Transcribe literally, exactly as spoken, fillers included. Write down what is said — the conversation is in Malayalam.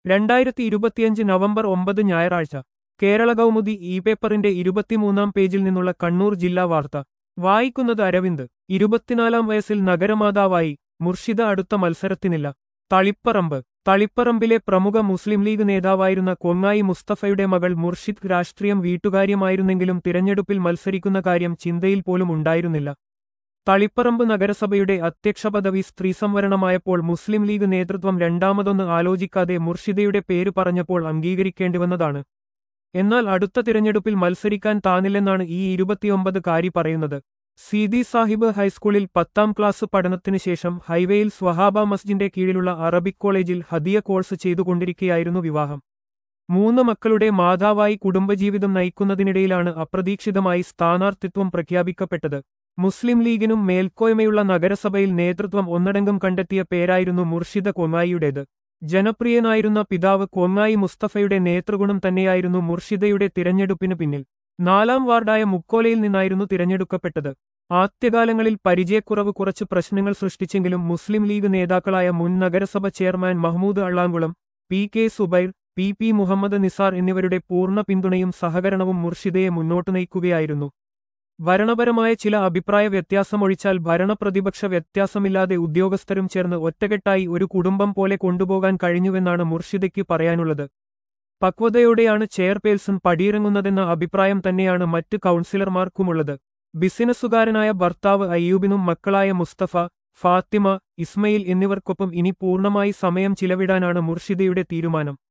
രണ്ടായിരത്തി ഇരുപത്തിയഞ്ച് നവംബർ ഒമ്പത് ഞായറാഴ്ച കേരള കൗമുദി ഇ പേപ്പറിന്റെ ഇരുപത്തിമൂന്നാം പേജിൽ നിന്നുള്ള കണ്ണൂർ ജില്ലാ വാർത്ത വായിക്കുന്നത് അരവിന്ദ്. ഇരുപത്തിനാലാം വയസ്സിൽ നഗരമാതാവായി മുർഷിദ അടുത്ത മത്സരത്തിനില്ല. തളിപ്പറമ്പ് തളിപ്പറമ്പിലെ പ്രമുഖ മുസ്ലിം ലീഗ് നേതാവായിരുന്ന കൊങ്ങായി മുസ്തഫയുടെ മകൾ മുർഷിദ് രാഷ്ട്രീയം വീട്ടുകാര്യമായിരുന്നെങ്കിലും തിരഞ്ഞെടുപ്പിൽ മത്സരിക്കുന്ന കാര്യം ചിന്തയിൽ പോലും ഉണ്ടായിരുന്നില്ല. തളിപ്പറമ്പ് നഗരസഭയുടെ അധ്യക്ഷ പദവി സ്ത്രീസംവരണമായപ്പോൾ മുസ്ലിം ലീഗ് നേതൃത്വം രണ്ടാമതൊന്ന് ആലോചിക്കാതെ മുർഷിദയുടെ പേര് പറഞ്ഞപ്പോൾ അംഗീകരിക്കേണ്ടിവന്നതാണ്. എന്നാൽ അടുത്ത തിരഞ്ഞെടുപ്പിൽ മത്സരിക്കാൻ താനില്ലെന്നാണ് ഈ ഇരുപത്തിയൊമ്പത് കാരി പറയുന്നത്. സീതി സാഹിബ് ഹൈസ്കൂളിൽ പത്താം ക്ലാസ് പഠനത്തിന് ശേഷം ഹൈവേയിൽ സ്വഹാബ മസ്ജിദിന്റെ കീഴിലുള്ള അറബിക് കോളേജിൽ ഹദിയ കോഴ്സ് ചെയ്തുകൊണ്ടിരിക്കെയായിരുന്നു വിവാഹം. മൂന്ന് മക്കളുടെ മാതാവായി കുടുംബജീവിതം നയിക്കുന്നതിനിടയിലാണ് അപ്രതീക്ഷിതമായി സ്ഥാനാർത്ഥിത്വം പ്രഖ്യാപിക്കപ്പെട്ടത്. മുസ്ലിം ലീഗിനും മേൽക്കോയ്മയുള്ള നഗരസഭയിൽ നേതൃത്വം ഒന്നടങ്കം കണ്ടെത്തിയ പേരായിരുന്നു മുർഷിദ കൊങ്ങായിയുടേത്. ജനപ്രിയനായിരുന്ന പിതാവ് കൊങ്ങായി മുസ്തഫയുടെ നേതൃഗുണം തന്നെയായിരുന്നു മുർഷിദയുടെ തിരഞ്ഞെടുപ്പിന് പിന്നിൽ. നാലാം വാർഡായ മുക്കോലയിൽ നിന്നായിരുന്നു തിരഞ്ഞെടുക്കപ്പെട്ടത്. ആദ്യകാലങ്ങളിൽ പരിചയക്കുറവ് കുറച്ച് പ്രശ്നങ്ങൾ സൃഷ്ടിച്ചെങ്കിലും മുസ്ലിം ലീഗ് നേതാക്കളായ മുൻ നഗരസഭ chairman Mahmood Allankulam, P K Zubair, P P Muhammad Nisar എന്നിവരുടെ പൂർണ്ണ പിന്തുണയും സഹകരണവും മുർഷിദയെ മുന്നോട്ടു നയിക്കുകയായിരുന്നു. ഭരണപരമായ ചില അഭിപ്രായ വ്യത്യാസമൊഴിച്ചാൽ ഭരണപ്രതിപക്ഷ വ്യത്യാസമില്ലാതെ ഉദ്യോഗസ്ഥരും ചേർന്ന് ഒറ്റക്കെട്ടായി ഒരു കുടുംബം പോലെ കൊണ്ടുപോകാൻ കഴിഞ്ഞുവെന്നാണ് മുർഷിദയ്ക്ക് പറയാനുള്ളത്. പക്വതയോടെയാണ് ചെയർപേഴ്സൺ പടിയിറങ്ങുന്നതെന്ന അഭിപ്രായം തന്നെയാണ് മറ്റ് കൗൺസിലർമാർക്കുമുള്ളത്. ബിസിനസ്സുകാരനായ ഭർത്താവ് അയ്യൂബിനും മക്കളായ മുസ്തഫ, ഫാത്തിമ, ഇസ്മയിൽ എന്നിവർക്കൊപ്പം ഇനി പൂർണ്ണമായി സമയം ചിലവിടാനാണ് മുർഷിദയുടെ തീരുമാനം.